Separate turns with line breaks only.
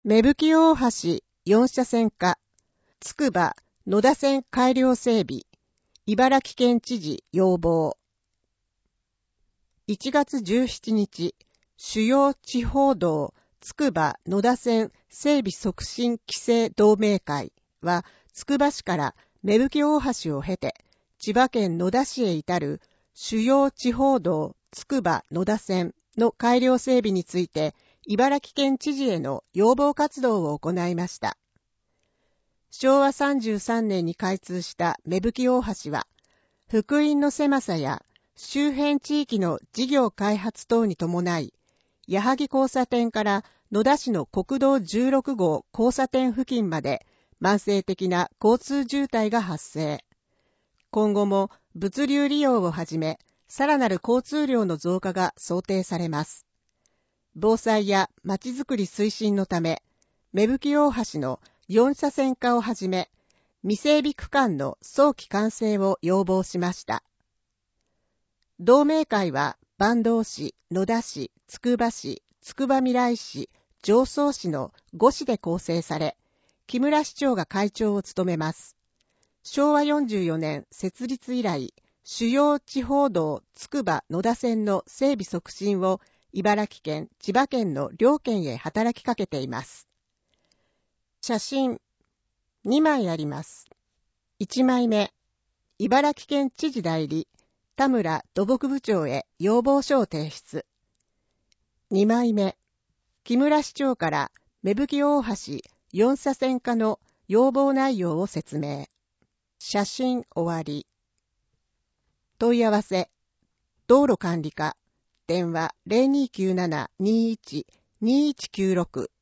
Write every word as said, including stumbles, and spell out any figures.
芽吹大橋よん車線化、つくば野田線改良整備、茨城県知事要望。いちがつじゅうしちにち、主要地方道つくば野田線整備促進規制同盟会は、つくば市から芽吹大橋を経て、千葉県野田市へ至る主要地方道つくば野田線の改良整備について、茨城県知事への要望活動を行いました。しょうわさんじゅうさんねんに開通した芽吹大橋は、幅員の狭さや周辺地域の事業開発等に伴い、矢作交差点から野田市の国道じゅうろくごう交差点付近まで慢性的な交通渋滞が発生。今後も物流利用をはじめ、さらなる交通量の増加が想定されます。防災やまちづくり推進のため、芽吹大橋のよん車線化をはじめ、未整備区間の早期完成を要望しました。同盟会は、坂東市、野田市、つくば市、つくばみらい市、常総市のご市で構成され、木村市長が会長を務めます。しょうわよんじゅうよねん設立以来、主要地方道つくば野田線の整備促進を茨城県、千葉県の両県へ働きかけています。写真にまいあります。いちまいめ、茨城県知事代理、田村土木部長へ要望書を提出。にまいめ、木村市長から芽吹大橋よん車線化の要望内容を説明。写真終わり。問い合わせ、道路管理課、電話 ゼロにーきゅうなな にーいち にーいちきゅうろく